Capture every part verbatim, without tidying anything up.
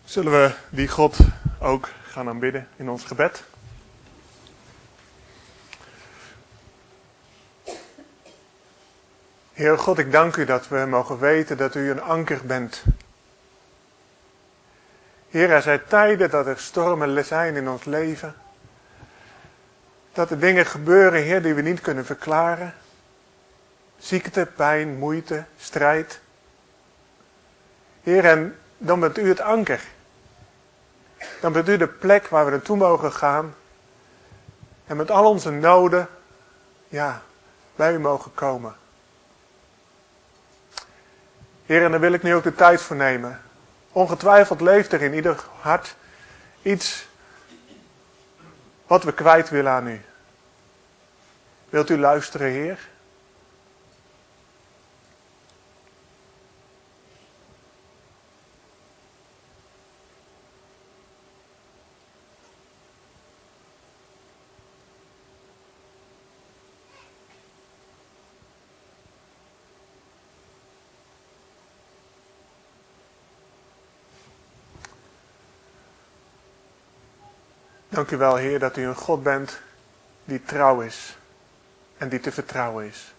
Zullen we die God ook gaan aanbidden in ons gebed? Heer God, ik dank u dat we mogen weten dat u een anker bent. Heer, er zijn tijden dat er stormen zijn in ons leven. Dat er dingen gebeuren, Heer, die we niet kunnen verklaren. Ziekte, pijn, moeite, strijd. Heer, en dan bent u het anker. Dan bent u de plek waar we naartoe mogen gaan. En met al onze noden, ja, bij u mogen komen. Heer, en daar wil ik nu ook de tijd voor nemen. Ongetwijfeld leeft er in ieder hart iets wat we kwijt willen aan u. Wilt u luisteren, Heer? Dank u wel, Heer, dat u een God bent die trouw is en die te vertrouwen is.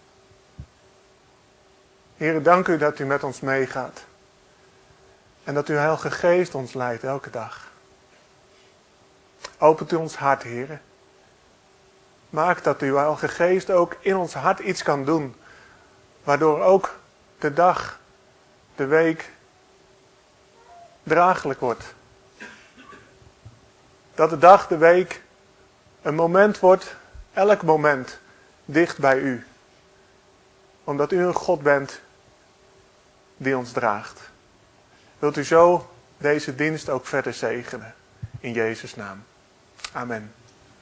Heer, dank u dat u met ons meegaat en dat uw Heilige Geest ons leidt elke dag. Opent u ons hart, Heer. Maak dat uw Heilige Geest ook in ons hart iets kan doen, waardoor ook de dag, de week draaglijk wordt. Dat de dag, de week een moment wordt, elk moment, dicht bij u. Omdat u een God bent die ons draagt. Wilt u zo deze dienst ook verder zegenen. In Jezus' naam. Amen.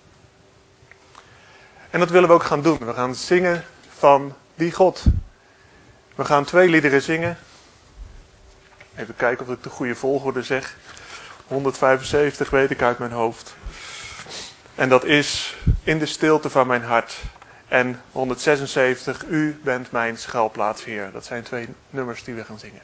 En dat willen we ook gaan doen. We gaan zingen van die God. We gaan twee liederen zingen. Even kijken of ik de goede volgorde zeg. honderdvijfenzeventig weet ik uit mijn hoofd. En dat is In de stilte van mijn hart. En honderdzesenzeventig, U bent mijn schuilplaats, Heer. Dat zijn twee nummers die we gaan zingen.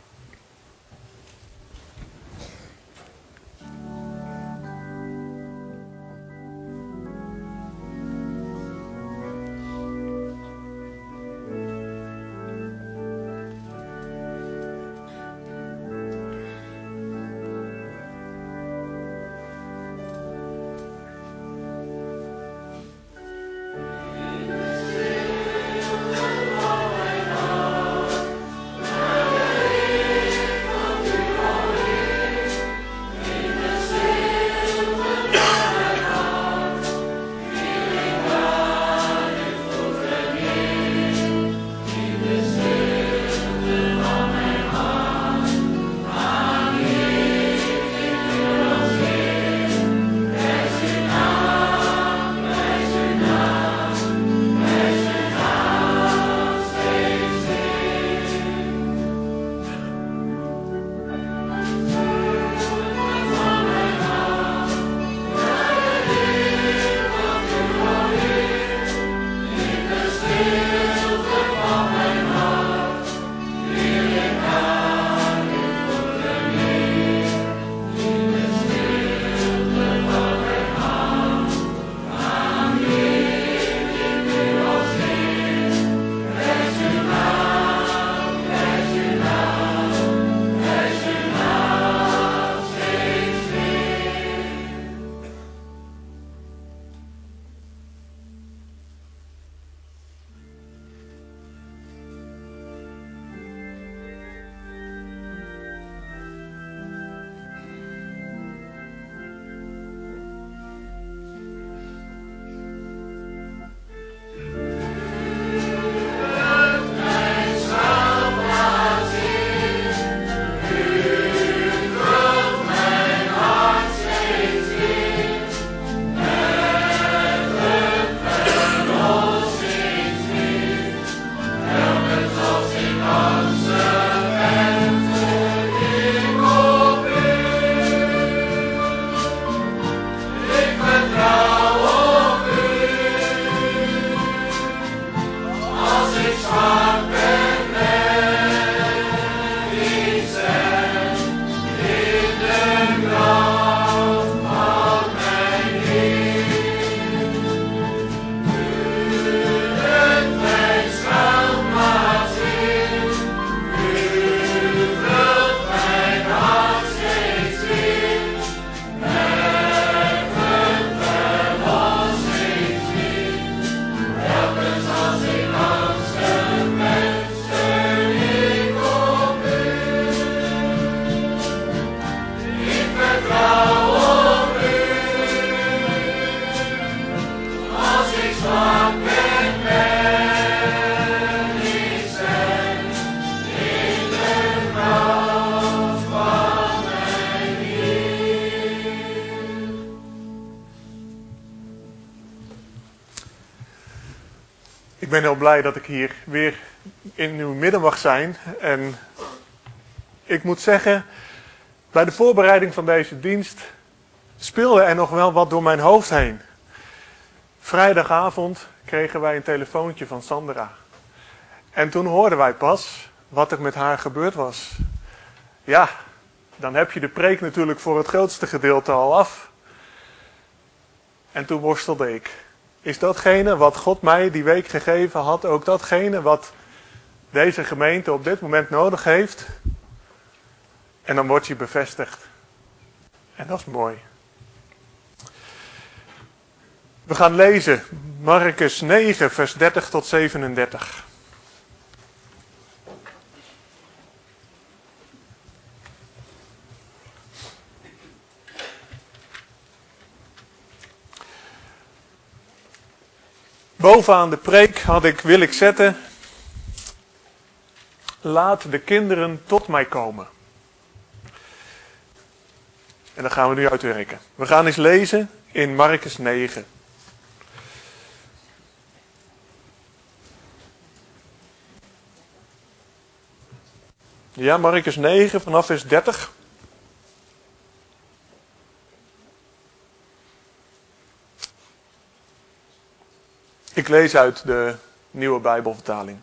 ben heel blij dat ik hier weer in uw midden mag zijn. En ik moet zeggen, bij de voorbereiding van deze dienst speelde er nog wel wat door mijn hoofd heen. Vrijdagavond kregen wij een telefoontje van Sandra. En toen hoorden wij pas wat er met haar gebeurd was. Ja, dan heb je de preek natuurlijk voor het grootste gedeelte al af. En toen worstelde ik. Is datgene wat God mij die week gegeven had, ook datgene wat deze gemeente op dit moment nodig heeft? En dan word je bevestigd. En dat is mooi. We gaan lezen Markus negen, vers dertig tot zevenendertig. Bovenaan de preek had ik, wil ik zetten, laat de kinderen tot mij komen. En dat gaan we nu uitwerken. We gaan eens lezen in Markus negen. Ja, Markus negen vanaf vers dertig. Ik lees uit de Nieuwe Bijbelvertaling.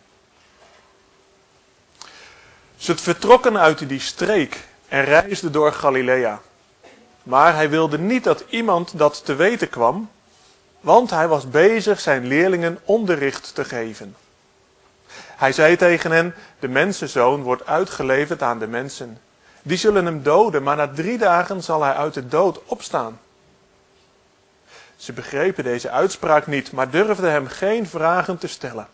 Ze vertrokken uit die streek en reisden door Galilea. Maar hij wilde niet dat iemand dat te weten kwam, want hij was bezig zijn leerlingen onderricht te geven. Hij zei tegen hen, de mensenzoon wordt uitgeleverd aan de mensen. Die zullen hem doden, maar na drie dagen zal hij uit de dood opstaan. Ze begrepen deze uitspraak niet, maar durfden hem geen vragen te stellen.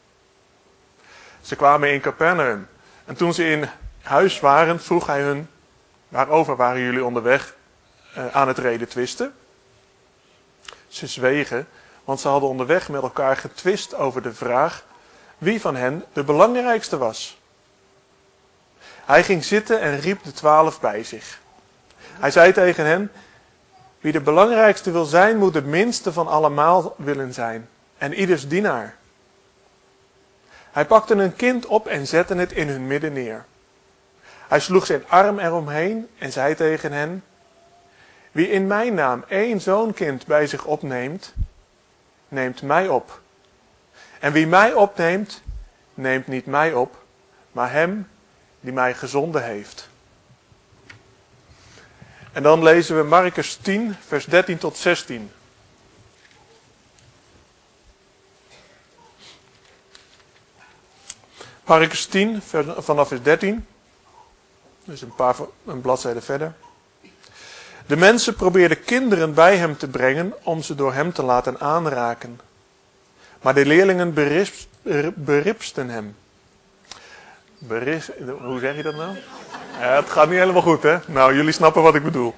Ze kwamen in Capernaum en toen ze in huis waren, vroeg hij hun, waarover waren jullie onderweg uh, aan het reden twisten? Ze zwegen, want ze hadden onderweg met elkaar getwist over de vraag wie van hen de belangrijkste was. Hij ging zitten en riep de twaalf bij zich. Hij zei tegen hen, wie de belangrijkste wil zijn, moet de minste van allemaal willen zijn en ieders dienaar. Hij pakte een kind op en zette het in hun midden neer. Hij sloeg zijn arm eromheen en zei tegen hen, wie in mijn naam één zo'n kind bij zich opneemt, neemt mij op. En wie mij opneemt, neemt niet mij op, maar hem die mij gezonden heeft. En dan lezen we Markus tien, vers dertien tot zestien. Markus tien, vanaf vers dertien. Dus een paar een bladzijde verder. De mensen probeerden kinderen bij hem te brengen om ze door hem te laten aanraken. Maar de leerlingen berisp, beripsten hem. Beris, hoe zeg je dat nou? Ja, het gaat niet helemaal goed, hè? Nou, jullie snappen wat ik bedoel.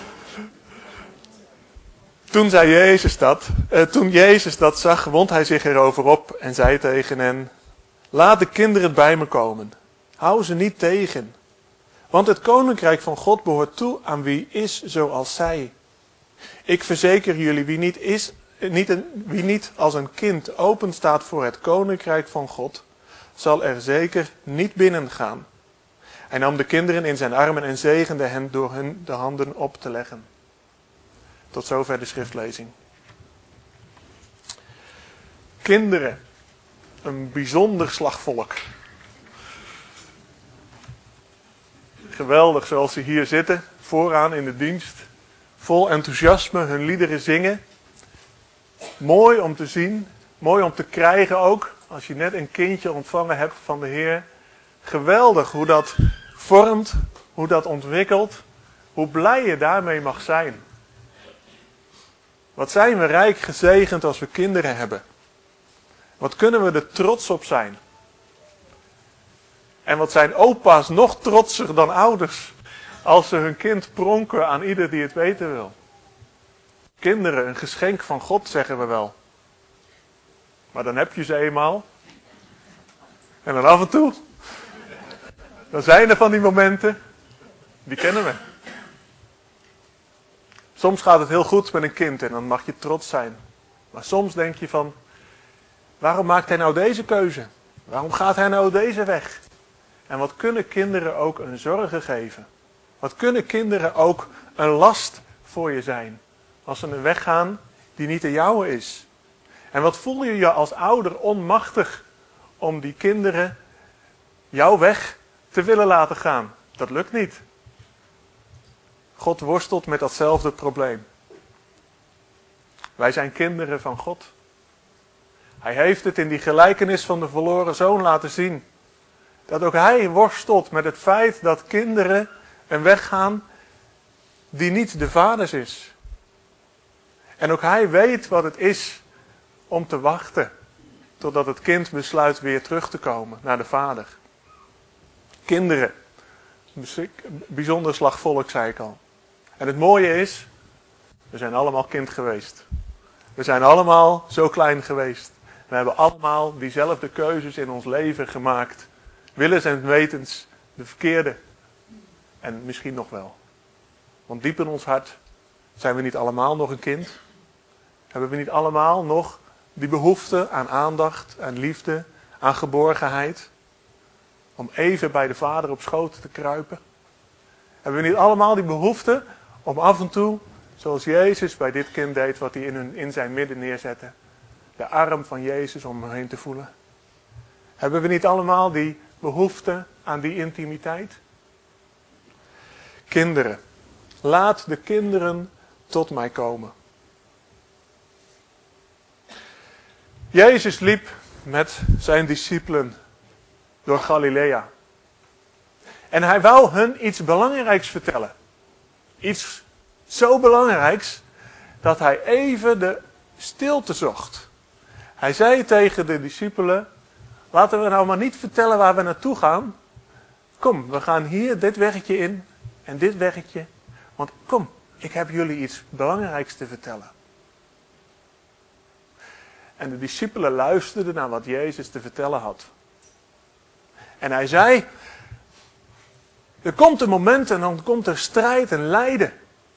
Toen zei Jezus dat, eh, toen Jezus dat zag, wond hij zich erover op en zei tegen hen, laat de kinderen bij me komen. Hou ze niet tegen. Want het koninkrijk van God behoort toe aan wie is zoals zij. Ik verzeker jullie, wie niet, is, niet een, wie niet als een kind open staat voor het koninkrijk van God, zal er zeker niet binnen gaan. Hij nam de kinderen in zijn armen en zegende hen door hun de handen op te leggen. Tot zover de schriftlezing. Kinderen, een bijzonder slagvolk. Geweldig zoals ze hier zitten, vooraan in de dienst. Vol enthousiasme hun liederen zingen. Mooi om te zien, mooi om te krijgen ook. Als je net een kindje ontvangen hebt van de Heer. Geweldig hoe dat vormt, hoe dat ontwikkelt. Hoe blij je daarmee mag zijn. Wat zijn we rijk gezegend als we kinderen hebben. Wat kunnen we er trots op zijn. En wat zijn opa's nog trotser dan ouders. Als ze hun kind pronken aan ieder die het weten wil. Kinderen, een geschenk van God, zeggen we wel. Maar dan heb je ze eenmaal. En dan af en toe. Dan zijn er van die momenten. Die kennen we. Soms gaat het heel goed met een kind en dan mag je trots zijn. Maar soms denk je van, Waarom maakt hij nou deze keuze? Waarom gaat hij nou deze weg? En wat kunnen kinderen ook een zorgen geven? Wat kunnen kinderen ook een last voor je zijn? Als ze een weg gaan die niet de jouwe is. En wat voel je je als ouder onmachtig om die kinderen jouw weg te willen laten gaan? Dat lukt niet. God worstelt met datzelfde probleem. Wij zijn kinderen van God. Hij heeft het in die gelijkenis van de verloren zoon laten zien. Dat ook hij worstelt met het feit dat kinderen een weg gaan die niet de vaders is. En ook hij weet wat het is om te wachten totdat het kind besluit weer terug te komen naar de vader. Kinderen, bijzonder slagvolk zei ik al. En het mooie is, we zijn allemaal kind geweest. We zijn allemaal zo klein geweest. We hebben allemaal diezelfde keuzes in ons leven gemaakt. Willens en wetens de verkeerde. En misschien nog wel. Want diep in ons hart zijn we niet allemaal nog een kind. Hebben we niet allemaal nog die behoefte aan aandacht, aan liefde, aan geborgenheid. Om even bij de vader op schoot te kruipen. Hebben we niet allemaal die behoefte om af en toe, zoals Jezus bij dit kind deed, wat hij in, hun, in zijn midden neerzette. De arm van Jezus om hem heen te voelen. Hebben we niet allemaal die behoefte aan die intimiteit? Kinderen, laat de kinderen tot mij komen. Jezus liep met zijn discipelen door Galilea. En hij wou hun iets belangrijks vertellen. Iets zo belangrijks dat hij even de stilte zocht. Hij zei tegen de discipelen, laten we nou maar niet vertellen waar we naartoe gaan. Kom, we gaan hier dit weggetje in en dit weggetje. Want kom, ik heb jullie iets belangrijks te vertellen. En de discipelen luisterden naar wat Jezus te vertellen had. En hij zei, er komt een moment en dan komt er strijd en lijden.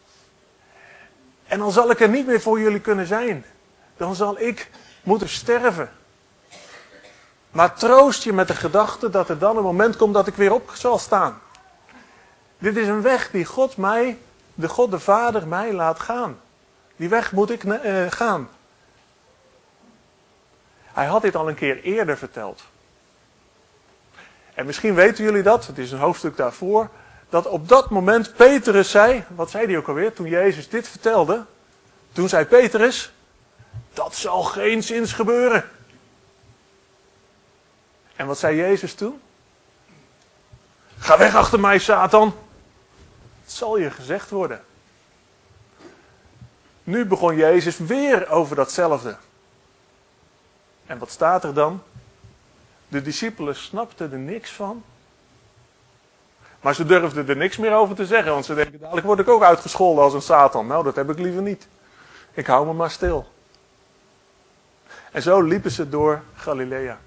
En dan zal ik er niet meer voor jullie kunnen zijn. Dan zal ik moeten sterven. Maar troost je met de gedachte dat er dan een moment komt dat ik weer op zal staan. Dit is een weg die God mij, de God de Vader mij laat gaan. Die weg moet ik uh, gaan. Hij had dit al een keer eerder verteld. En misschien weten jullie dat, het is een hoofdstuk daarvoor, dat op dat moment Petrus zei, wat zei hij ook alweer, toen Jezus dit vertelde? Toen zei Petrus, dat zal geenszins gebeuren. En wat zei Jezus toen? Ga weg achter mij, Satan. Het zal je gezegd worden. Nu begon Jezus weer over datzelfde. En wat staat er dan? De discipelen snapten er niks van. Maar ze durfden er niks meer over te zeggen. Want ze denken, dadelijk word ik ook uitgescholden als een Satan. Nou, dat heb ik liever niet. Ik hou me maar stil. En zo liepen ze door Galilea.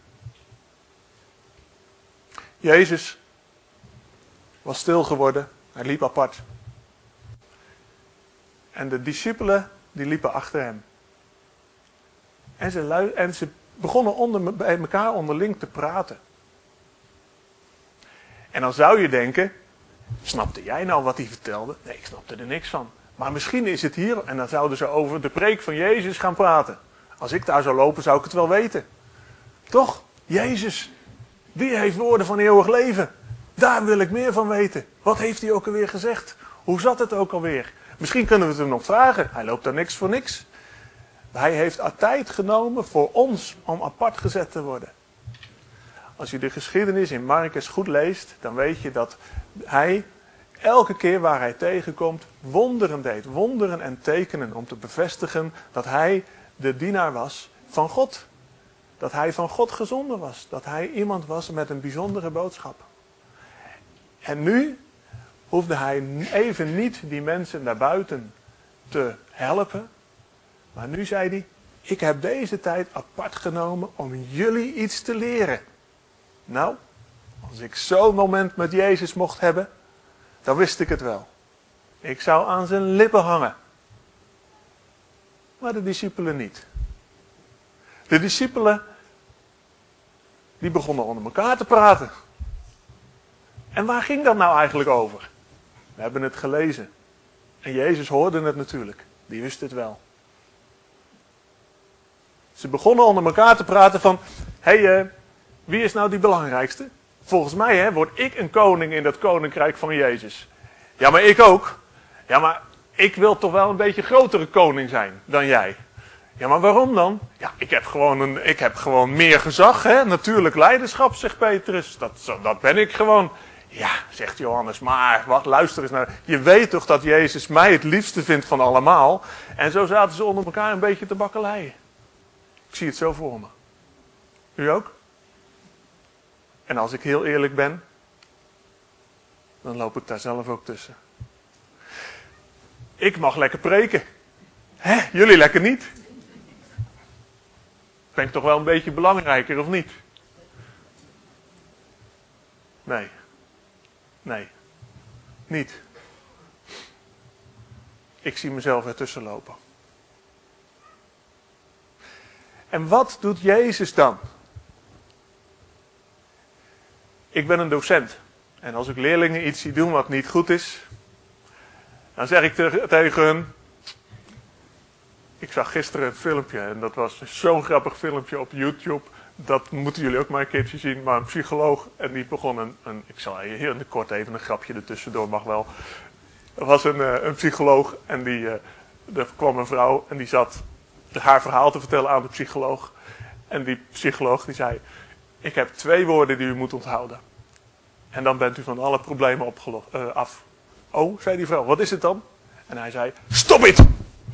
Jezus was stil geworden. Hij liep apart. En de discipelen, die liepen achter hem. En ze, lui- en ze begonnen onder, bij elkaar onderling te praten. En dan zou je denken, snapte jij nou wat hij vertelde? Nee, ik snapte er niks van. Maar misschien is het hier, en dan zouden ze over de preek van Jezus gaan praten. Als ik daar zou lopen, zou ik het wel weten. Toch? Jezus, die heeft woorden van eeuwig leven. Daar wil ik meer van weten. Wat heeft hij ook alweer gezegd? Hoe zat het ook alweer? Misschien kunnen we het hem nog vragen. Hij loopt daar niks voor niks. Hij heeft tijd genomen voor ons om apart gezet te worden. Als je de geschiedenis in Marcus goed leest, dan weet je dat hij elke keer waar hij tegenkomt wonderen deed. Wonderen en tekenen om te bevestigen dat hij de dienaar was van God. Dat hij van God gezonden was. Dat hij iemand was met een bijzondere boodschap. En nu hoefde hij even niet die mensen daarbuiten te helpen. Maar nu zei hij, ik heb deze tijd apart genomen om jullie iets te leren. Nou, als ik zo'n moment met Jezus mocht hebben, dan wist ik het wel. Ik zou aan zijn lippen hangen. Maar de discipelen niet. De discipelen die begonnen onder elkaar te praten. En waar ging dat nou eigenlijk over? We hebben het gelezen. En Jezus hoorde het natuurlijk. Die wist het wel. Ze begonnen onder elkaar te praten van... Hé, hey, uh, wie is nou die belangrijkste? Volgens mij hè, word ik een koning in dat koninkrijk van Jezus. Ja, maar ik ook. Ja, maar ik wil toch wel een beetje grotere koning zijn dan jij. Ja, maar waarom dan? Ja, ik heb gewoon, een, ik heb gewoon meer gezag, hè? Natuurlijk leiderschap, zegt Petrus. Dat, dat ben ik gewoon. Ja, zegt Johannes, maar wat, luister eens naar... Je weet toch dat Jezus mij het liefste vindt van allemaal? En zo zaten ze onder elkaar een beetje te bakkeleien. Ik zie het zo voor me. U ook? En als ik heel eerlijk ben, dan loop ik daar zelf ook tussen. Ik mag lekker preken. Hè, jullie lekker niet. Ben ik toch wel een beetje belangrijker, of niet? Nee. Nee. Niet. Ik zie mezelf ertussen lopen. En wat doet Jezus dan? Ik ben een docent. En als ik leerlingen iets zie doen wat niet goed is, dan zeg ik te- tegen hun... Ik zag gisteren een filmpje en dat was zo'n grappig filmpje op YouTube. Dat moeten jullie ook maar een keertje zien. Maar een psycholoog en die begon een... een ik zal heel in de kort even een grapje ertussendoor, mag wel. Er was een, uh, een psycholoog en die, uh, er kwam een vrouw en die zat haar verhaal te vertellen aan de psycholoog. En die psycholoog die zei... Ik heb twee woorden die u moet onthouden. En dan bent u van alle problemen opgelost, uh, af. Oh, zei die vrouw, wat is het dan? En hij zei, stop it! Oké,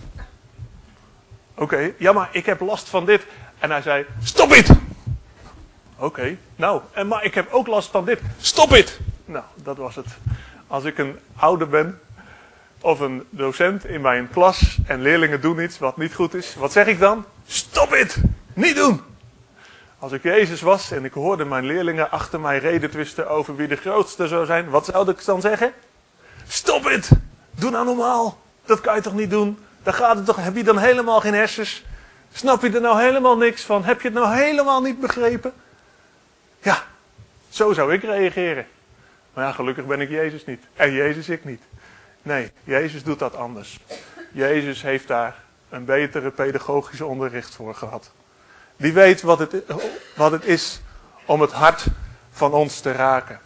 okay, ja maar ik heb last van dit. En hij zei, stop it! Oké, okay, nou, en maar ik heb ook last van dit. Stop it! Nou, dat was het. Als ik een ouder ben, of een docent in mijn klas, en leerlingen doen iets wat niet goed is, wat zeg ik dan? Stop it! Niet doen! Als ik Jezus was en ik hoorde mijn leerlingen achter mij redetwisten over wie de grootste zou zijn, wat zou ik dan zeggen? Stop it! Doe nou normaal! Dat kan je toch niet doen? Dan gaat het toch, heb je dan helemaal geen hersens? Snap je er nou helemaal niks van? Heb je het nou helemaal niet begrepen? Ja, zo zou ik reageren. Maar ja, gelukkig ben ik Jezus niet. En Jezus ik niet. Nee, Jezus doet dat anders. Jezus heeft daar een betere pedagogische onderricht voor gehad. Die weet wat het, wat het is om het hart van ons te raken.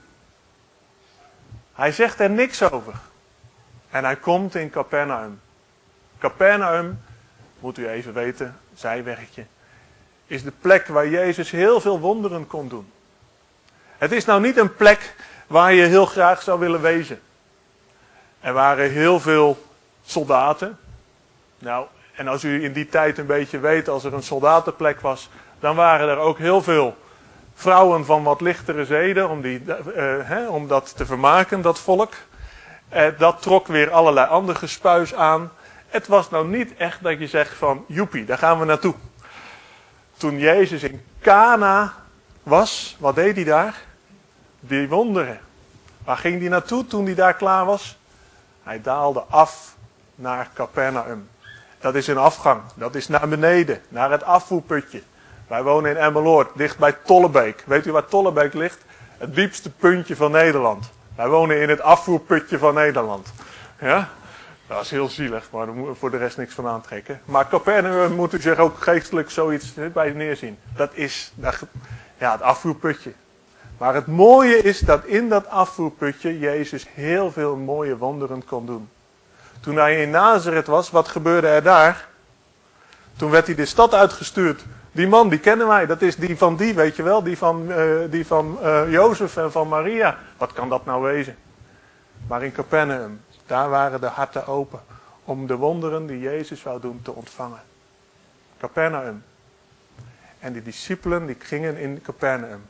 Hij zegt er niks over. En hij komt in Capernaum. Capernaum, moet u even weten, zijweggetje, is de plek waar Jezus heel veel wonderen kon doen. Het is nou niet een plek waar je heel graag zou willen wezen. Er waren heel veel soldaten. Nou, en als u in die tijd een beetje weet, als er een soldatenplek was, dan waren er ook heel veel vrouwen van wat lichtere zeden, om, die, uh, hè, om dat te vermaken, dat volk. Uh, dat trok weer allerlei ander gespuis aan. Het was nou niet echt dat je zegt van, joepie, daar gaan we naartoe. Toen Jezus in Cana was, wat deed hij daar? Die wonderen. Waar ging hij naartoe toen hij daar klaar was? Hij daalde af naar Capernaum. Dat is een afgang. Dat is naar beneden, naar het afvoerputje. Wij wonen in Emmeloord, dicht bij Tollebeek. Weet u waar Tollebeek ligt? Het diepste puntje van Nederland. Wij wonen in het afvoerputje van Nederland. Ja? Dat is heel zielig, maar daar moeten we voor de rest niks van aantrekken. Maar Capernaum moet u zich ook geestelijk zoiets bij neerzien. Dat is ja, het afvoerputje. Maar het mooie is dat in dat afvoerputje Jezus heel veel mooie wonderen kon doen. Toen hij in Nazareth was, wat gebeurde er daar? Toen werd hij de stad uitgestuurd. Die man, die kennen wij. Dat is die van die, weet je wel. Die van, uh, die van uh, Jozef en van Maria. Wat kan dat nou wezen? Maar in Capernaum, daar waren de harten open. Om de wonderen die Jezus wou doen te ontvangen. Capernaum. En die discipelen die gingen in Capernaum.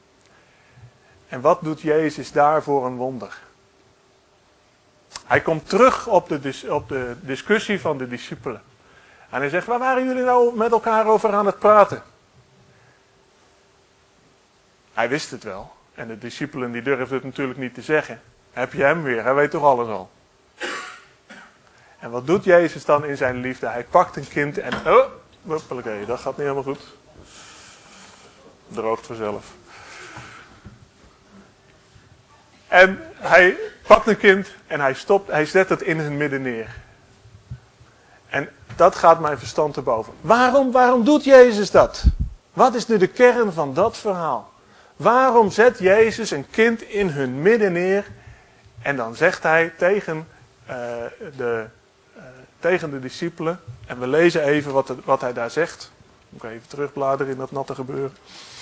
En wat doet Jezus daar voor een wonder? Hij komt terug op de, op de discussie van de discipelen. En hij zegt, waar waren jullie nou met elkaar over aan het praten? Hij wist het wel. En de discipelen die durfden het natuurlijk niet te zeggen. Heb je hem weer, hij weet toch alles al. En wat doet Jezus dan in zijn liefde? Hij pakt een kind en... Oh, hoppakee, dat gaat niet helemaal goed. Droogt vanzelf. En hij pakt een kind en hij stopt, hij zet het in hun midden neer. En dat gaat mijn verstand te boven. Waarom, waarom doet Jezus dat? Wat is nu de kern van dat verhaal? Waarom zet Jezus een kind in hun midden neer en dan zegt hij tegen, uh, de, uh, tegen de discipelen, en we lezen even wat, het, wat hij daar zegt. Moet ik even terugbladeren in dat natte gebeuren.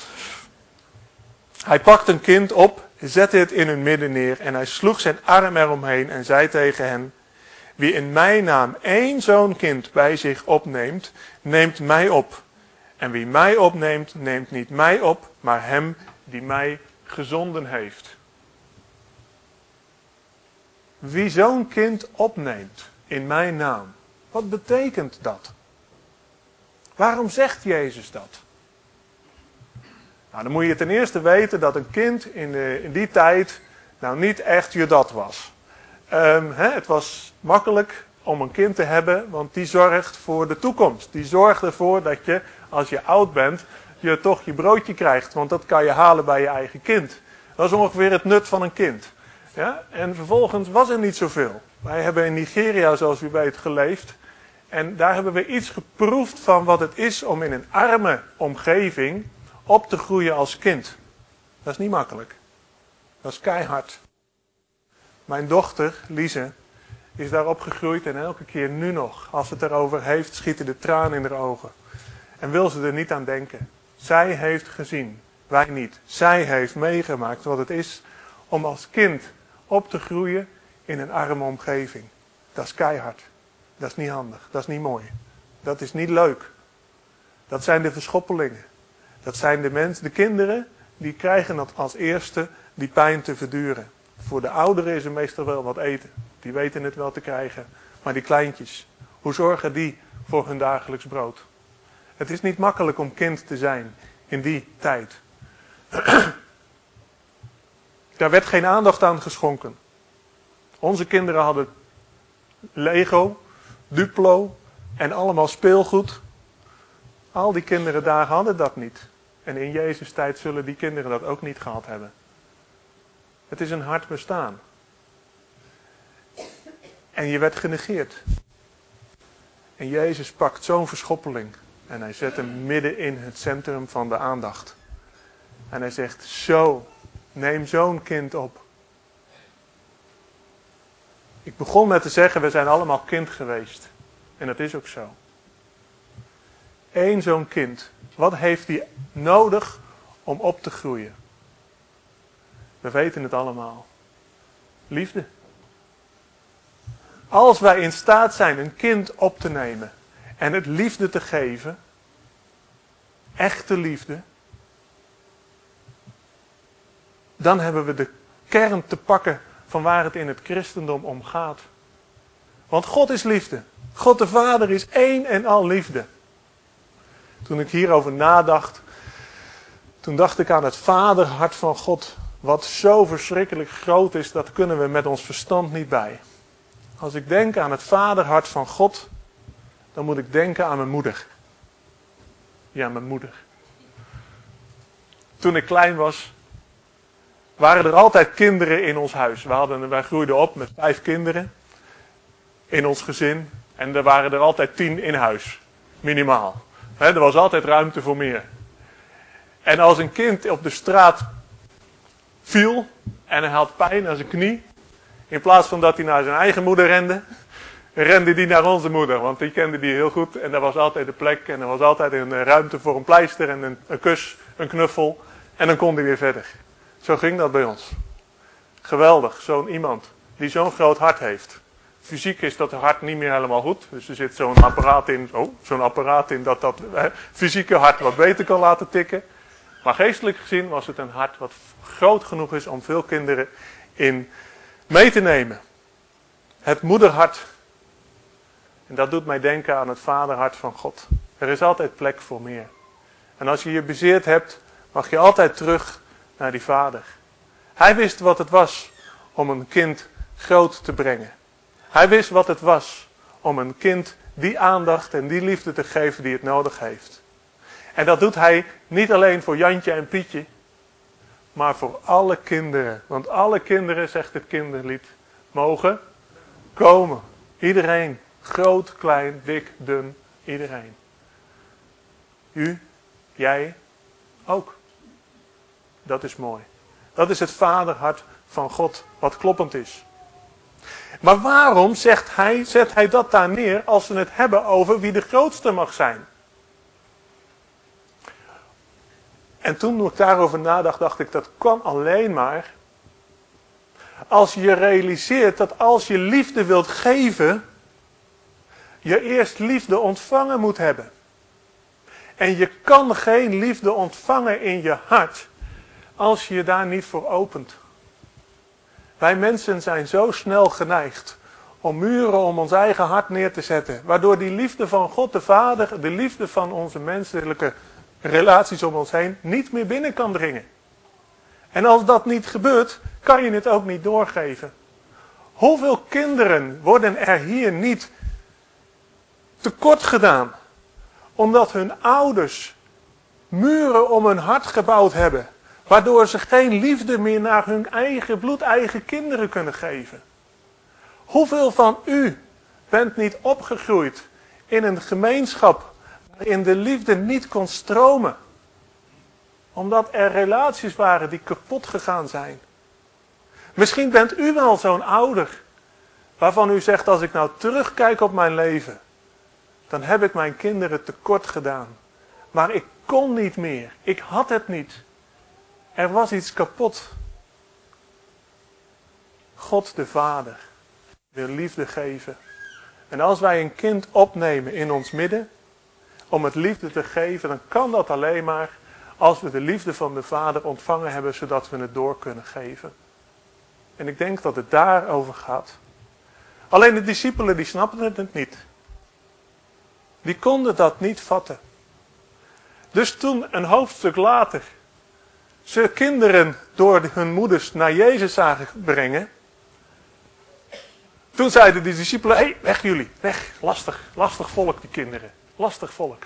Hij pakt een kind op, zette het in hun midden neer en hij sloeg zijn arm eromheen en zei tegen hen: wie in mijn naam één zo'n kind bij zich opneemt, neemt mij op. En wie mij opneemt, neemt niet mij op, maar hem die mij gezonden heeft. Wie zo'n kind opneemt in mijn naam, wat betekent dat? Waarom zegt Jezus dat? Nou, dan moet je ten eerste weten dat een kind in, de, in die tijd nou niet echt Judat was. Um, hè, het was makkelijk om een kind te hebben, want die zorgt voor de toekomst. Die zorgt ervoor dat je, als je oud bent, je toch je broodje krijgt. Want dat kan je halen bij je eigen kind. Dat is ongeveer het nut van een kind. Ja? En vervolgens was er niet zoveel. Wij hebben in Nigeria, zoals u weet, geleefd. En daar hebben we iets geproefd van wat het is om in een arme omgeving op te groeien als kind. Dat is niet makkelijk. Dat is keihard. Mijn dochter, Lise, is daar opgegroeid en elke keer nu nog, als ze het erover heeft, schieten de tranen in haar ogen. En wil ze er niet aan denken. Zij heeft gezien, wij niet. Zij heeft meegemaakt wat het is om als kind op te groeien in een arme omgeving. Dat is keihard. Dat is niet handig. Dat is niet mooi. Dat is niet leuk. Dat zijn de verschoppelingen. Dat zijn de mensen, de kinderen, die krijgen dat als eerste die pijn te verduren. Voor de ouderen is er meestal wel wat eten. Die weten het wel te krijgen. Maar die kleintjes, hoe zorgen die voor hun dagelijks brood? Het is niet makkelijk om kind te zijn in die tijd. Daar werd geen aandacht aan geschonken. Onze kinderen hadden Lego, Duplo en allemaal speelgoed. Al die kinderen daar hadden dat niet. En in Jezus' tijd zullen die kinderen dat ook niet gehad hebben. Het is een hard bestaan. En je werd genegeerd. En Jezus pakt zo'n verschoppeling. En hij zet hem midden in het centrum van de aandacht. En hij zegt, zo, neem zo'n kind op. Ik begon met te zeggen, we zijn allemaal kind geweest. En dat is ook zo. Eén zo'n kind. Wat heeft hij nodig om op te groeien? We weten het allemaal. Liefde. Als wij in staat zijn een kind op te nemen en het liefde te geven, echte liefde, dan hebben we de kern te pakken van waar het in het christendom om gaat. Want God is liefde. God de Vader is één en al liefde. Toen ik hierover nadacht, toen dacht ik aan het vaderhart van God, wat zo verschrikkelijk groot is, dat kunnen we met ons verstand niet bij. Als ik denk aan het vaderhart van God, dan moet ik denken aan mijn moeder. Ja, mijn moeder. Toen ik klein was, waren er altijd kinderen in ons huis. We hadden, wij groeiden op met vijf kinderen in ons gezin. En er waren er altijd tien in huis. Minimaal. He, er was altijd ruimte voor meer. En als een kind op de straat viel en hij had pijn aan zijn knie, in plaats van dat hij naar zijn eigen moeder rende, rende hij naar onze moeder. Want die kende die heel goed en er was altijd een plek en er was altijd een ruimte voor een pleister en een, een kus, een knuffel. En dan kon hij weer verder. Zo ging dat bij ons. Geweldig, zo'n iemand die zo'n groot hart heeft. Fysiek is dat hart niet meer helemaal goed. Dus er zit zo'n apparaat in, oh, zo'n apparaat in dat dat eh, fysieke hart wat beter kan laten tikken. Maar geestelijk gezien was het een hart wat groot genoeg is om veel kinderen in mee te nemen. Het moederhart. En dat doet mij denken aan het vaderhart van God. Er is altijd plek voor meer. En als je je bezeerd hebt, mag je altijd terug naar die vader. Hij wist wat het was om een kind groot te brengen. Hij wist wat het was om een kind die aandacht en die liefde te geven die het nodig heeft. En dat doet hij niet alleen voor Jantje en Pietje, maar voor alle kinderen. Want alle kinderen, zegt het kinderlied, mogen komen. Iedereen. Groot, klein, dik, dun. Iedereen. U, jij, ook. Dat is mooi. Dat is het vaderhart van God, wat kloppend is. Maar waarom zegt hij, zet hij dat daar neer als we het hebben over wie de grootste mag zijn? En toen ik daarover nadacht, dacht ik, dat kan alleen maar als je realiseert dat als je liefde wilt geven, je eerst liefde ontvangen moet hebben. En je kan geen liefde ontvangen in je hart als je je daar niet voor opent. Wij mensen zijn zo snel geneigd om muren om ons eigen hart neer te zetten. Waardoor die liefde van God de Vader, de liefde van onze menselijke relaties om ons heen, niet meer binnen kan dringen. En als dat niet gebeurt, kan je het ook niet doorgeven. Hoeveel kinderen worden er hier niet tekort gedaan, omdat hun ouders muren om hun hart gebouwd hebben, waardoor ze geen liefde meer naar hun eigen bloedeigen kinderen kunnen geven? Hoeveel van u bent niet opgegroeid in een gemeenschap waarin de liefde niet kon stromen, omdat er relaties waren die kapot gegaan zijn? Misschien bent u wel zo'n ouder waarvan u zegt, als ik nou terugkijk op mijn leven, dan heb ik mijn kinderen tekort gedaan. Maar ik kon niet meer. Ik had het niet. Er was iets kapot. God de Vader wil liefde geven. En als wij een kind opnemen in ons midden, om het liefde te geven, dan kan dat alleen maar als we de liefde van de Vader ontvangen hebben, zodat we het door kunnen geven. En ik denk dat het daarover gaat. Alleen de discipelen die snapten het niet. Die konden dat niet vatten. Dus toen een hoofdstuk later ze kinderen door hun moeders naar Jezus zagen brengen, toen zeiden de discipelen, hé, hey, weg jullie, weg, lastig, lastig volk die kinderen, lastig volk.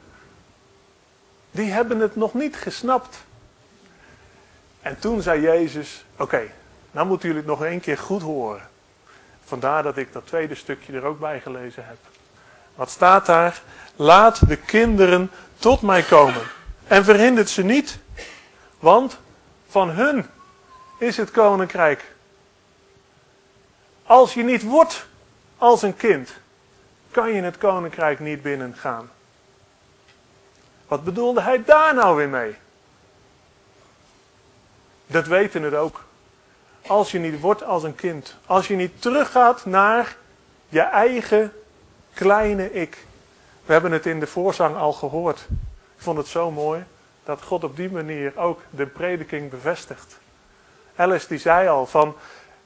Die hebben het nog niet gesnapt. En toen zei Jezus, oké, okay, nou moeten jullie het nog één keer goed horen. Vandaar dat ik dat tweede stukje er ook bij gelezen heb. Wat staat daar? Laat de kinderen tot mij komen. En verhindert ze niet, want van hun is het koninkrijk. Als je niet wordt als een kind, kan je het koninkrijk niet binnengaan. Wat bedoelde hij daar nou weer mee? Dat weten het ook. Als je niet wordt als een kind. Als je niet teruggaat naar je eigen kleine ik. We hebben het in de voorzang al gehoord. Ik vond het zo mooi dat God op die manier ook de prediking bevestigt. Alice die zei al van,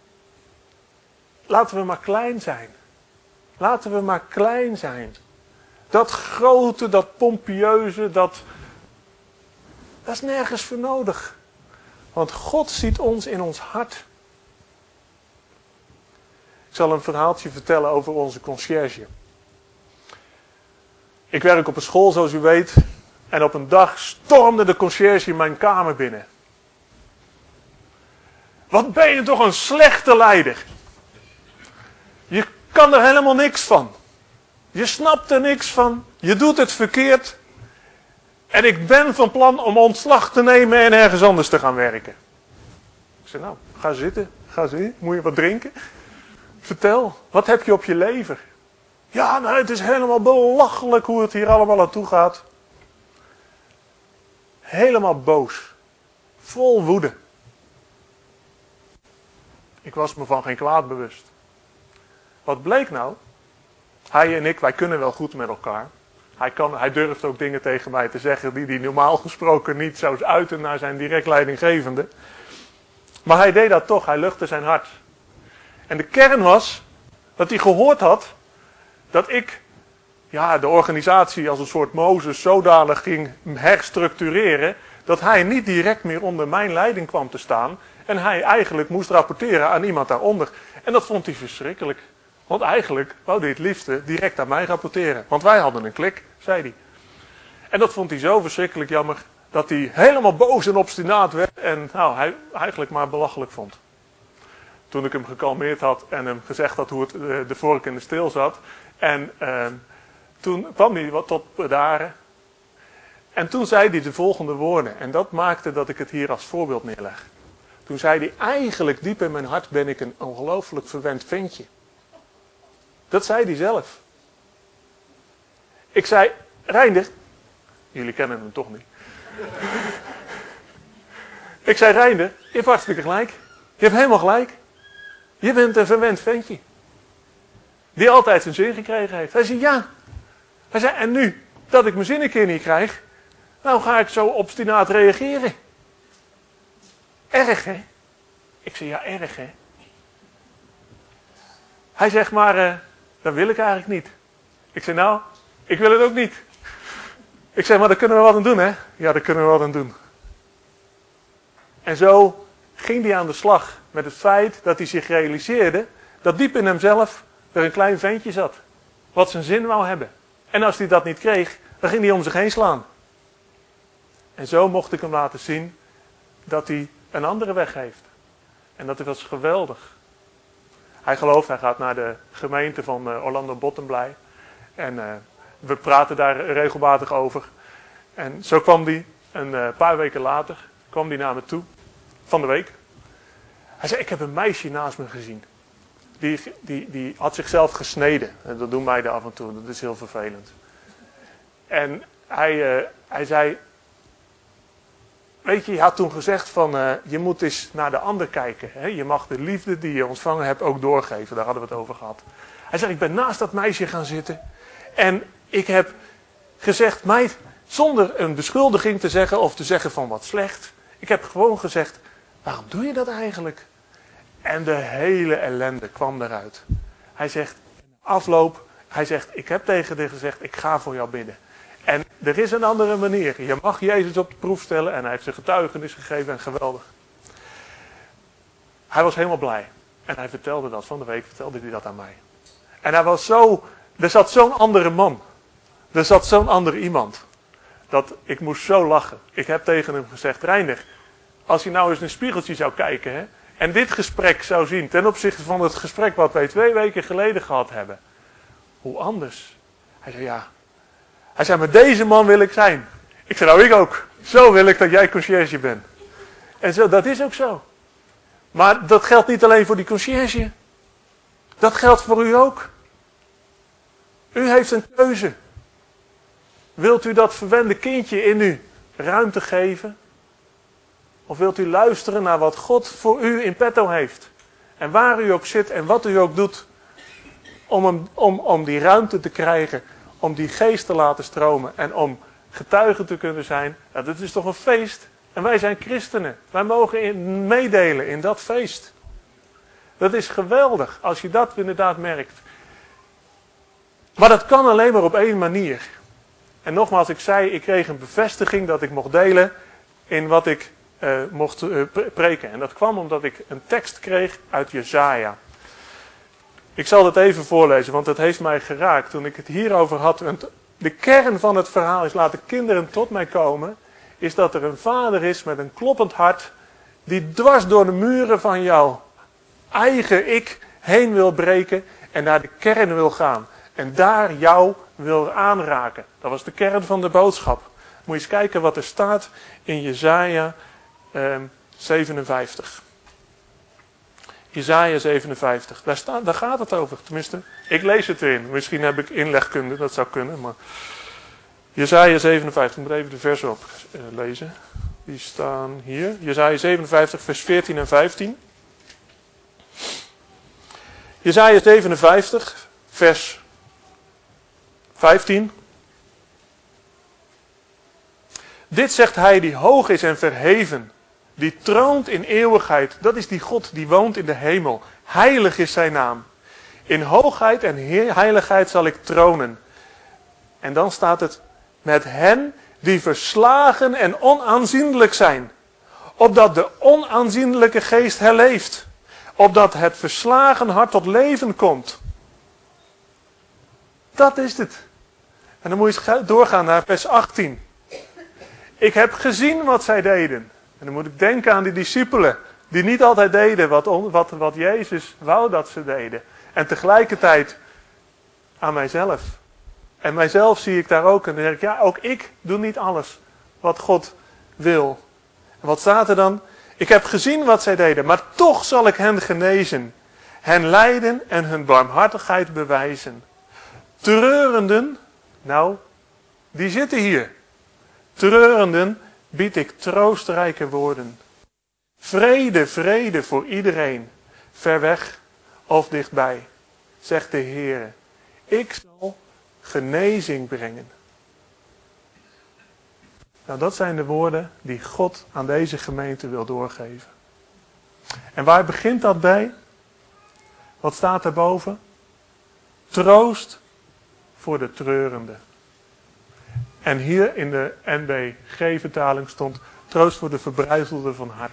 laten we maar klein zijn. Laten we maar klein zijn. Dat grote, dat pompieuze, dat, dat is nergens voor nodig. Want God ziet ons in ons hart. Ik zal een verhaaltje vertellen over onze conciërge. Ik werk op een school, zoals u weet. En op een dag stormde de conciërge mijn kamer binnen. Wat ben je toch een slechte leider. Je kan er helemaal niks van. Je snapt er niks van. Je doet het verkeerd. En ik ben van plan om ontslag te nemen en ergens anders te gaan werken. Ik zei, nou, ga zitten. Ga zitten. Moet je wat drinken? Vertel, wat heb je op je lever? Ja, nou, het is helemaal belachelijk hoe het hier allemaal aan toe gaat. Helemaal boos. Vol woede. Ik was me van geen kwaad bewust. Wat bleek nou? Hij en ik, wij kunnen wel goed met elkaar. Hij, kan, hij durft ook dingen tegen mij te zeggen die hij normaal gesproken niet zou uiten naar zijn direct leidinggevende. Maar hij deed dat toch, hij luchtte zijn hart. En de kern was dat hij gehoord had dat ik ja, de organisatie als een soort Mozes zodanig ging herstructureren, dat hij niet direct meer onder mijn leiding kwam te staan en hij eigenlijk moest rapporteren aan iemand daaronder. En dat vond hij verschrikkelijk. Want eigenlijk wou hij het liefste direct aan mij rapporteren. Want wij hadden een klik, zei hij. En dat vond hij zo verschrikkelijk jammer dat hij helemaal boos en obstinaat werd en nou, hij eigenlijk maar belachelijk vond. Toen ik hem gekalmeerd had en hem gezegd had hoe het uh, de vork in de steel zat. En uh, toen kwam hij wat tot bedaren. En toen zei hij de volgende woorden. En dat maakte dat ik het hier als voorbeeld neerleg. Toen zei hij, eigenlijk diep in mijn hart ben ik een ongelooflijk verwend ventje. Dat zei hij zelf. Ik zei, Reinder, jullie kennen hem toch niet. Ik zei, Reinder, je hebt hartstikke gelijk. Je hebt helemaal gelijk. Je bent een verwend ventje. Die altijd zijn zin gekregen heeft. Hij zei, ja. Hij zei, en nu dat ik mijn zin een keer niet krijg, nou ga ik zo obstinaat reageren. Erg, hè? Ik zei, ja, erg, hè? Hij zegt, maar uh, dat wil ik eigenlijk niet. Ik zei, nou, ik wil het ook niet. Ik zei, maar daar kunnen we wat aan doen, hè? Ja, daar kunnen we wat aan doen. En zo ging hij aan de slag met het feit dat hij zich realiseerde dat diep in hemzelf er een klein ventje zat. Wat zijn zin wou hebben. En als hij dat niet kreeg, dan ging hij om zich heen slaan. En zo mocht ik hem laten zien dat hij een andere weg heeft. En dat was geweldig. Hij gelooft, hij gaat naar de gemeente van uh, Orlando Bottomblij. En uh, we praten daar regelmatig over. En zo kwam hij een uh, paar weken later, kwam hij naar me toe. Van de week. Hij zei, ik heb een meisje naast me gezien. Die, die, die had zichzelf gesneden. En dat doen meiden af en toe, dat is heel vervelend. En hij, uh, hij zei, weet je, je had toen gezegd van, uh, je moet eens naar de ander kijken. Hè? Je mag de liefde die je ontvangen hebt ook doorgeven. Daar hadden we het over gehad. Hij zei, ik ben naast dat meisje gaan zitten. En ik heb gezegd, meid, zonder een beschuldiging te zeggen of te zeggen van wat slecht. Ik heb gewoon gezegd, waarom doe je dat eigenlijk? En de hele ellende kwam eruit. Hij zegt, afloop, hij zegt, ik heb tegen haar gezegd, ik ga voor jou bidden. En er is een andere manier. Je mag Jezus op de proef stellen en hij heeft zijn getuigenis gegeven en geweldig. Hij was helemaal blij. En hij vertelde dat, van de week vertelde hij dat aan mij. En hij was zo, er zat zo'n andere man. Er zat zo'n ander iemand. Dat ik moest zo lachen. Ik heb tegen hem gezegd, Reinder, als je nou eens in een spiegeltje zou kijken, hè, en dit gesprek zou zien ten opzichte van het gesprek wat wij twee weken geleden gehad hebben. Hoe anders? Hij zei, ja. Hij zei, met deze man wil ik zijn. Ik zei, nou ik ook. Zo wil ik dat jij conciërge bent. En zo, dat is ook zo. Maar dat geldt niet alleen voor die conciërge. Dat geldt voor u ook. U heeft een keuze. Wilt u dat verwende kindje in u ruimte geven? Of wilt u luisteren naar wat God voor u in petto heeft? En waar u ook zit en wat u ook doet. Om, hem, om, om die ruimte te krijgen. Om die geest te laten stromen. En om getuige te kunnen zijn. Nou, dat is toch een feest. En wij zijn christenen. Wij mogen in, meedelen in dat feest. Dat is geweldig. Als je dat inderdaad merkt. Maar dat kan alleen maar op één manier. En nogmaals, ik zei, ik kreeg een bevestiging dat ik mocht delen in wat ik uh, mocht uh, preken. En dat kwam omdat ik een tekst kreeg uit Jesaja. Ik zal het even voorlezen, want het heeft mij geraakt toen ik het hierover had. De kern van het verhaal is, laat de kinderen tot mij komen, is dat er een vader is met een kloppend hart, die dwars door de muren van jouw eigen ik heen wil breken en naar de kern wil gaan. En daar jou wil aanraken. Dat was de kern van de boodschap. Moet je eens kijken wat er staat in Jesaja eh, zevenenvijftig. Jesaja zevenenvijftig. Daar, staat, daar gaat het over. Tenminste, ik lees het erin. Misschien heb ik inlegkunde, dat zou kunnen. Maar Jesaja zevenenvijftig. Ik moet even de versen op uh, lezen. Die staan hier. Jesaja zevenenvijftig, vers veertien en vijftien. Jesaja zevenenvijftig, vers vijftien. Dit zegt hij die hoog is en verheven, die troont in eeuwigheid. Dat is die God die woont in de hemel. Heilig is zijn naam. In hoogheid en heiligheid zal ik tronen. En dan staat het, met hen die verslagen en onaanzienlijk zijn. Opdat de onaanzienlijke geest herleeft. Opdat het verslagen hart tot leven komt. Dat is het. En dan moet je eens doorgaan naar vers achttien. Ik heb gezien wat zij deden. En dan moet ik denken aan die discipelen. Die niet altijd deden wat, wat, wat Jezus wou dat ze deden. En tegelijkertijd aan mijzelf. En mijzelf zie ik daar ook. En dan denk ik, ja, ook ik doe niet alles wat God wil. En wat staat er dan? Ik heb gezien wat zij deden, maar toch zal ik hen genezen. Hen leiden en hun barmhartigheid bewijzen. Treurenden, nou, die zitten hier. Treurenden bied ik troostrijke woorden. Vrede, vrede voor iedereen, ver weg of dichtbij, zegt de Heer. Ik zal genezing brengen. Nou, dat zijn de woorden die God aan deze gemeente wil doorgeven. En waar begint dat bij? Wat staat daarboven? Troost voor de treurende. En hier in de N B G-vertaling stond troost voor de verbrijzelde van hart.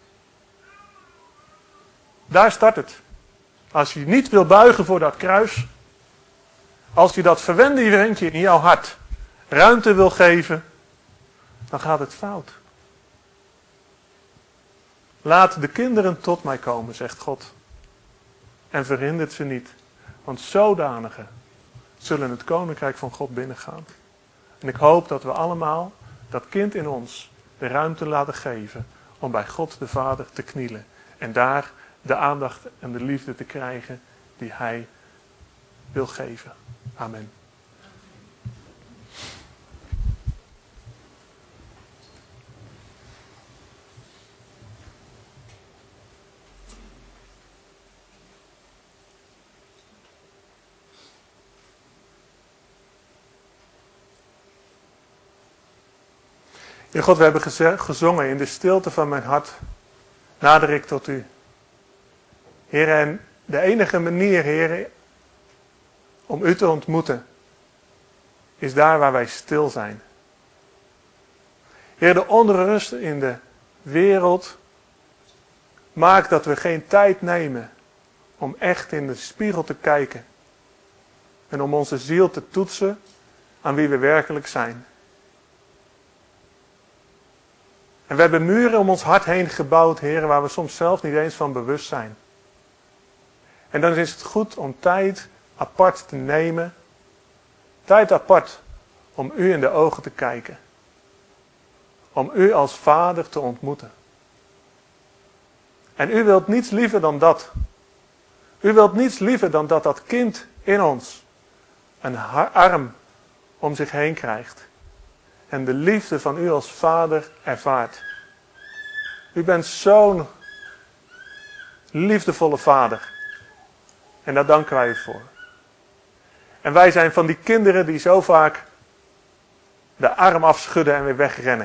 Daar start het. Als je niet wil buigen voor dat kruis, als je dat verwende eventje in jouw hart ruimte wil geven, dan gaat het fout. Laat de kinderen tot mij komen, zegt God. En verhindert ze niet, want zodanigen zullen het koninkrijk van God binnengaan. En ik hoop dat we allemaal dat kind in ons de ruimte laten geven om bij God de Vader te knielen. En daar de aandacht en de liefde te krijgen die Hij wil geven. Amen. Heer God, we hebben geze- gezongen in de stilte van mijn hart. Nader ik tot u. Heer, en de enige manier, Heer, om u te ontmoeten, is daar waar wij stil zijn. Heer, de onrust in de wereld maakt dat we geen tijd nemen om echt in de spiegel te kijken. En om onze ziel te toetsen aan wie we werkelijk zijn. En we hebben muren om ons hart heen gebouwd, Heer, waar we soms zelf niet eens van bewust zijn. En dan is het goed om tijd apart te nemen. Tijd apart om u in de ogen te kijken. Om u als vader te ontmoeten. En u wilt niets liever dan dat. U wilt niets liever dan dat dat kind in ons een arm om zich heen krijgt. En de liefde van u als vader ervaart. U bent zo'n liefdevolle vader. En daar danken wij u voor. En wij zijn van die kinderen die zo vaak de arm afschudden en weer wegrennen.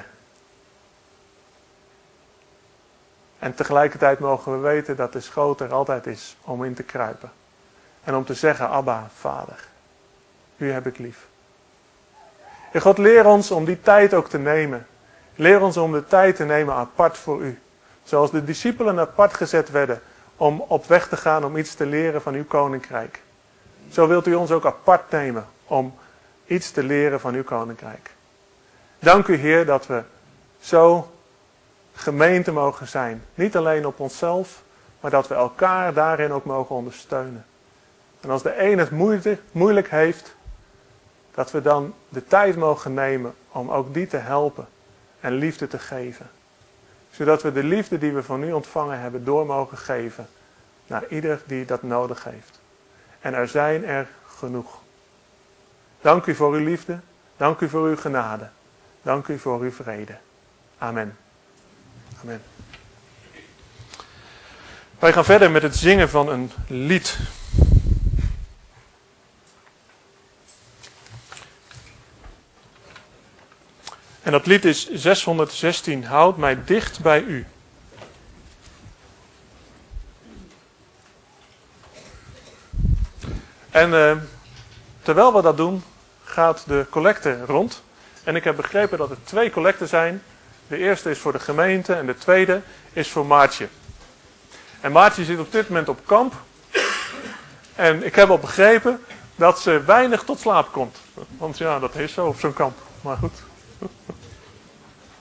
En tegelijkertijd mogen we weten dat de schoot er altijd is om in te kruipen. En om te zeggen, Abba, Vader, u heb ik lief. En God, leer ons om die tijd ook te nemen. Leer ons om de tijd te nemen apart voor u. Zoals de discipelen apart gezet werden om op weg te gaan om iets te leren van uw koninkrijk. Zo wilt u ons ook apart nemen om iets te leren van uw koninkrijk. Dank u, Heer, dat we zo gemeente mogen zijn. Niet alleen op onszelf, maar dat we elkaar daarin ook mogen ondersteunen. En als de een het moeite, moeilijk heeft, dat we dan de tijd mogen nemen om ook die te helpen en liefde te geven. Zodat we de liefde die we van u ontvangen hebben door mogen geven naar ieder die dat nodig heeft. En er zijn er genoeg. Dank u voor uw liefde. Dank u voor uw genade. Dank u voor uw vrede. Amen. Amen. Wij gaan verder met het zingen van een lied. En dat lied is zeshonderdzestien. Houd mij dicht bij u. En uh, terwijl we dat doen, gaat de collecte rond. En ik heb begrepen dat er twee collecten zijn. De eerste is voor de gemeente en de tweede is voor Maartje. En Maartje zit op dit moment op kamp. En ik heb al begrepen dat ze weinig tot slaap komt. Want ja, dat is zo op zo'n kamp. Maar goed.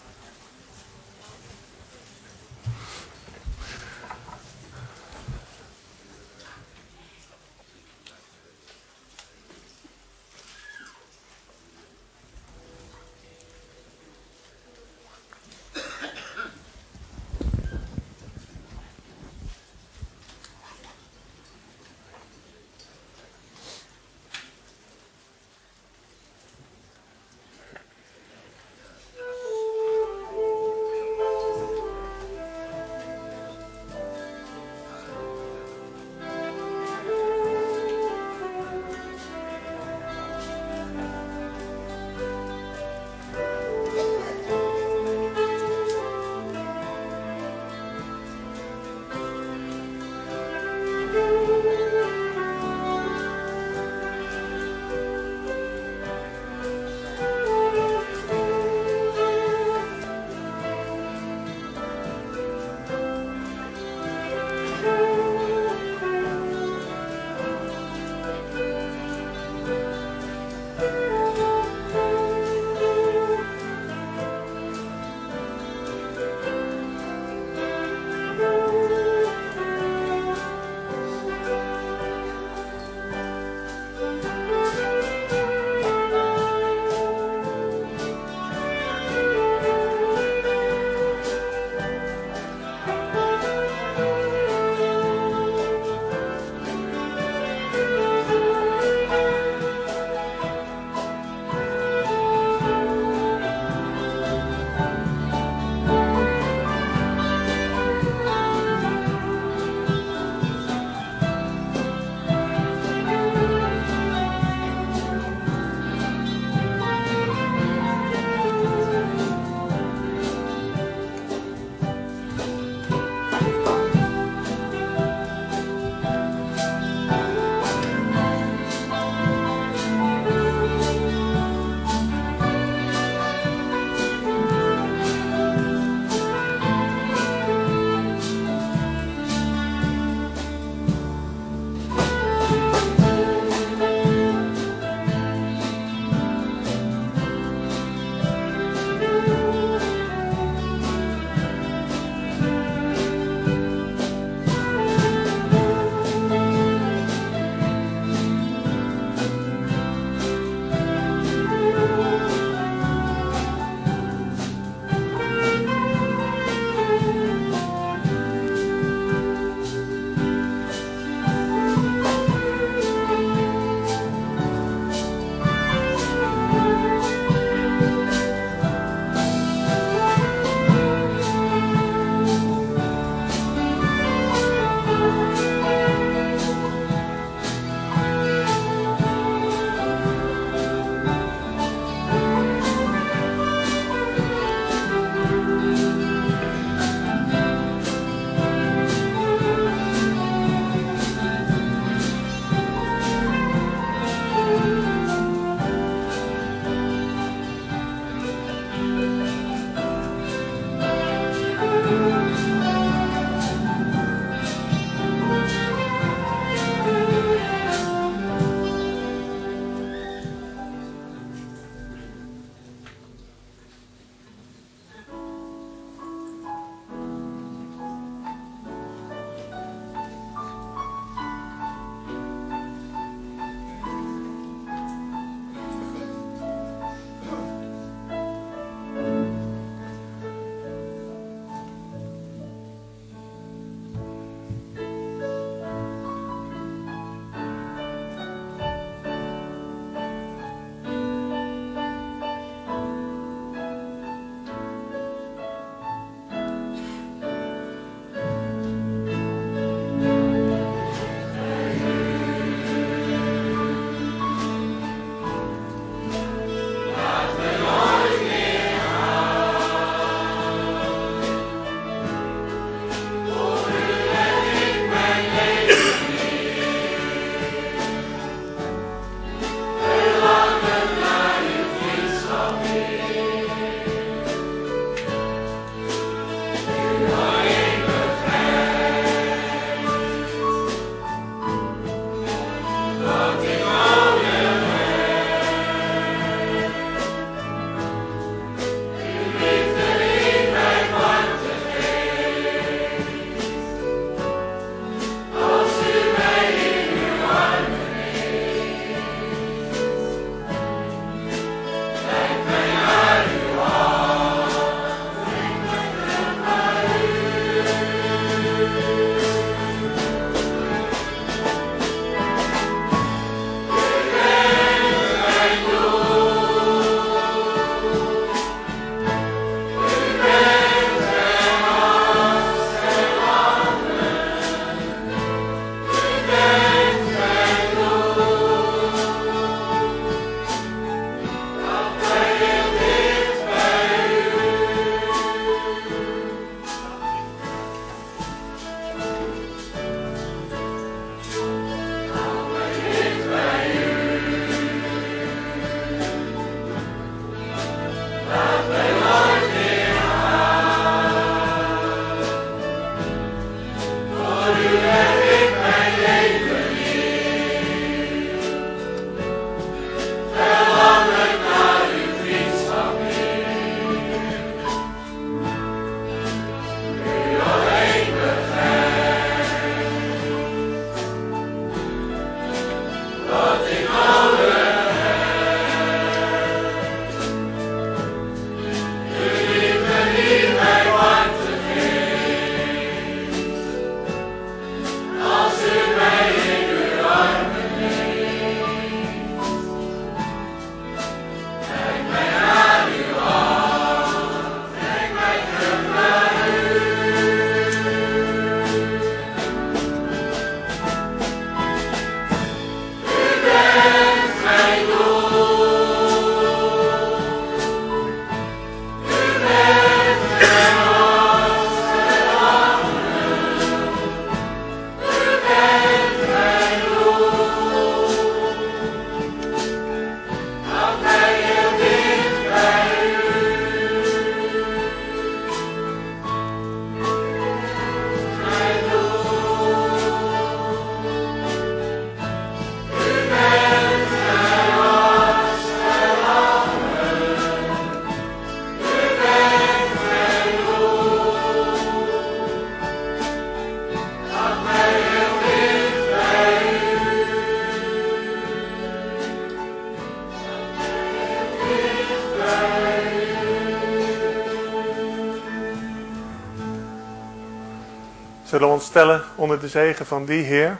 Zullen we ons stellen onder de zegen van die Heer?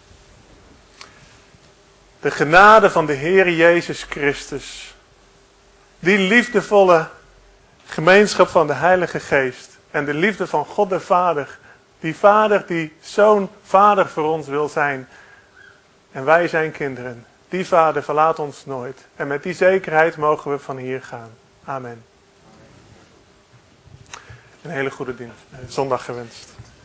De genade van de Heer Jezus Christus. Die liefdevolle gemeenschap van de Heilige Geest. En de liefde van God de Vader. Die Vader die zo'n Vader voor ons wil zijn. En wij zijn kinderen. Die Vader verlaat ons nooit. En met die zekerheid mogen we van hier gaan. Amen. Een hele goede dienst. Zondag gewenst.